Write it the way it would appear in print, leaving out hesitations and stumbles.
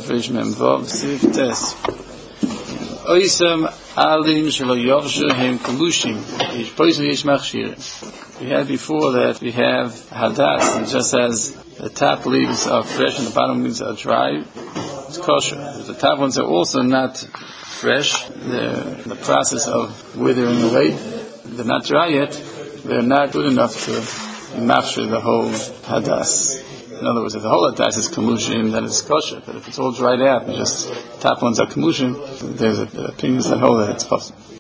Reish Mem Vav Sif Tes. Oisem Alim Shelo Yovshu Hem Kalushim. Each person Yesh Machshir. We had before that we have Hadas, and just as the top leaves are fresh and the bottom leaves are dry, it's kosher. The top ones are also not fresh. They're in the process of withering away. They're not dry yet. They're not good enough to mafshir the whole hadas. In other words, if the whole hadas is kamushim, then it's kosher. But if it's all dried out and just top ones are kamushim, there's opinions that hold that it's possible.